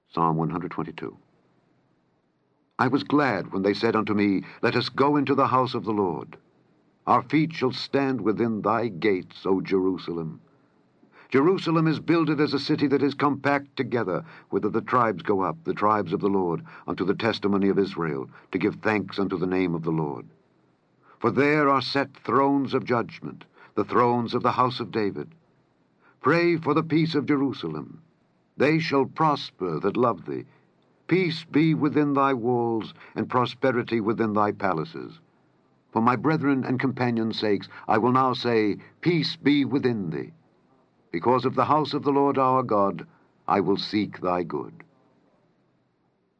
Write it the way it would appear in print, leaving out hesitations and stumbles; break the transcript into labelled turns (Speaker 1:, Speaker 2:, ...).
Speaker 1: Psalm 122. I was glad when they said unto me, Let us go into the house of the Lord. Our feet shall stand within thy gates, O Jerusalem. Jerusalem is builded as a city that is compact together, whither the tribes go up, the tribes of the Lord, unto the testimony of Israel, to give thanks unto the name of the Lord. For there are set thrones of judgment, the thrones of the house of David. Pray for the peace of Jerusalem. They shall prosper that love thee. Peace be within thy walls, and prosperity within thy palaces. For my brethren and companions' sakes, I will now say, Peace be within thee. Because of the house of the Lord our God, I will seek thy good.